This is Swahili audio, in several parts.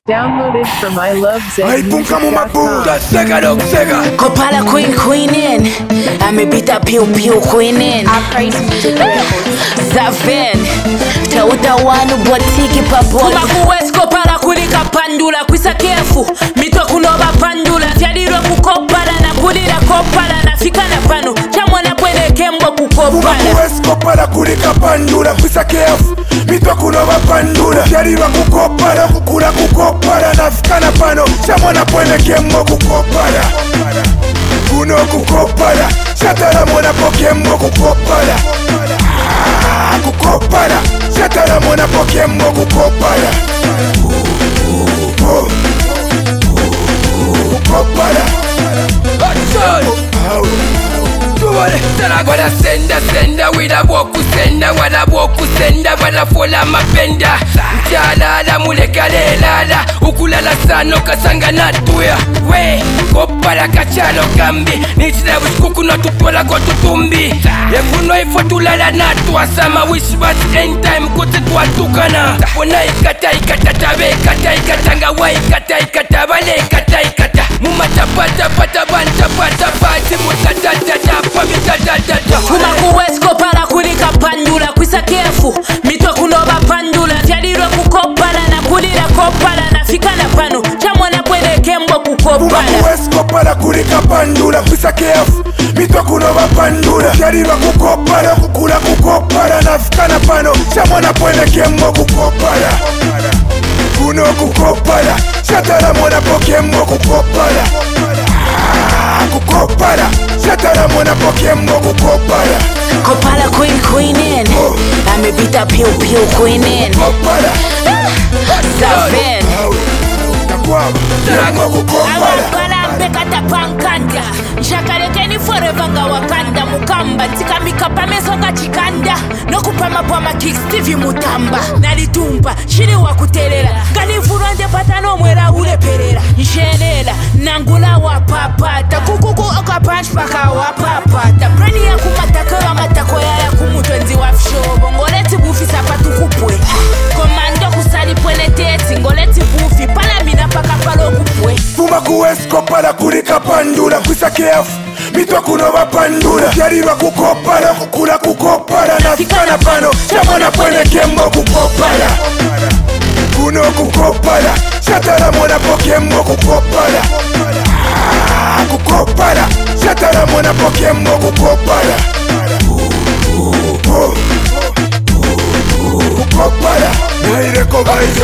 Downloaded from ilovezmusic.com. Kopala queen in. Amebita piu queen in. Zaven Tauta wanu botiki papote Kumakuwezi kopala kulika pandula Kwisa kefu mito kunoba pandula Vyadiro kukopala na kulira kopala Na fika na panu chamwana pwene kembo kukopala Kumakuwezi kopala kulika pandula Kwisa kefu mito kunoba pandula Vyadiro kukopala kukula kukopala Na fika na panu chamwana pwene kembo kukopala Kuno kukopala Shatara mwana pokembo kukopala Kukopala Shatara mwana pokembo kukopala Kukopala Wala senda wila boku senda wala boku senda wala fola mapenda Mchalala mulekale lala ukulala sano kasanga natuya we kopala kachalo kambi nichida wishkuku na tutola kwa tutumbi Yekuno ifo tulala natwa sama wish but end time kote tuatukana Wona ikata tabe ikata ikatanga wa ikata bale ikata Mumata pata banta pata pati mutatata Kumakuwezi kopala kulika pandula Kwisa kefu mito kunoba pandula Vyadiro kukopala na kulira kopala Na fika na panu chamwana pwene kembo kukopala Kumakuwezi kopala kulika pandula Kwisa kefu mito kunoba pandula Vyadiro kukopala kukula kukopala Na fika na panu chamwana pwene kembo kukopala Kuno kukopala Shatara mwana pokembo kukopala Kukopala Shatara mwana pokembo kukopala Kopala queen in. Amebita piu queen in. Kukopala Zaven Awakala mbekata pankanda Nshakarekeni forever nga wakanda Mukamba tikamika pamesonga chikanda Nokupama pama kick Stevie Mutamba Nalitumba shiri wakutelela Kanifurwanje patano mwera ule perera Nshenela nangula wapapata Kukuku oka punch paka wapapata Brani ya kumatako wa matako ya kumutwenzi wafshobo Ngoleti bufi sapatu kupwe Komando kusali pwene teti Ngoleti bufi pala mina paka palo kupwe Kumakuwezi kopala kulika pandula Kwisa kefu mito kunoba pandula Vyadiro kukopala kukula kukopala Na fika na pano chamwana pwene kembo kukopala Kuno kukopala Shatara mwana pokembo kukopala Kukopala Shatara mwana pokembo kukopala Kukopala Naireko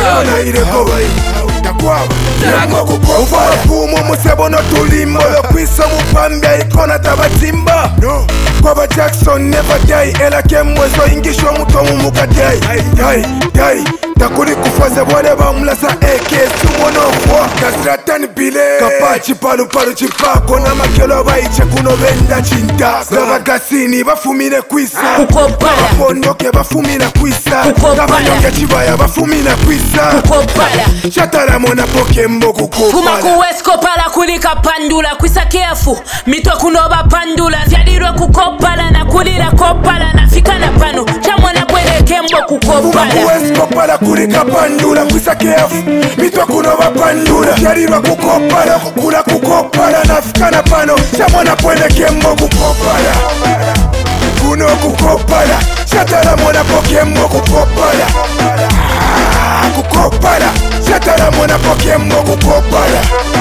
Ufapumu musebo no tulimbo Lokwisa mupambia ikona tabatimba Kwaba Jackson never die Ela kemwezo ingisho mutomu mukadai Die Takuli kufaze bwale bamulasa AK Sumono kwa Kasratani bile Kapachi palu chipako Na makelo baiche kuno benda chinta Zava gasini bafumine kwisa Kukopala Apondoke bafumina kwisa Kabanyonge chibaya bafumina kwisa Kukopala Shatara mwana pokembo kukopala Kumakuwezi kopala kulika pandula Kwisa kefu mito kunoba pandula Vyadiro kukopala na kulira kopala Na fika na panu chamwana pwene kembo kukopala Kumakuwezi kopala kulika pandula Kwisa kefu mito kunoba pandula Vyadiro kukopala kukula kukopala Na fika na pano chamwana pwene kembo kukopala Kuno kukopala Shatara mwana pokembo kukopala Kukopala Shatara mwana pokembo kukopala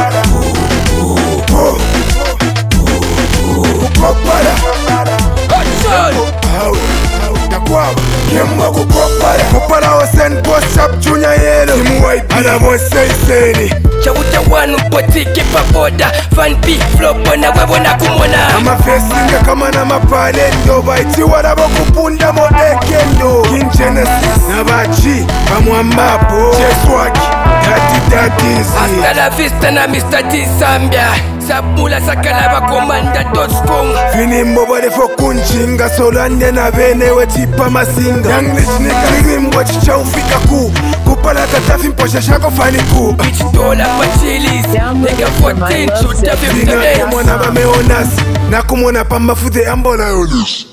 Kukopala Kembo kukopala Kupala wa St. Paul Shop Junior Yellow Timu YP Anamoseiseni Chawuta wanu potiki papoda Fan P flopo na webona kumona Ama fesinga kama na mapalendo Baiti warabo kupunda mo ekendo King Genesis na bachi Pamwambapo Cheswaki Dadizi Hasta la vista na Mr. D Zambia Sabula sakala bakomanda.com Finimbo bade fo kunchinga Solande na benewe tipa masinga Young rich nigga Rimbo chicha ufika ku Kupala tatafi mposha shako fani ku Bitch dola pachilis Nigga 14 shoot the 50 Nina mwana bameonasi Na kumona pamba fude ambola yolis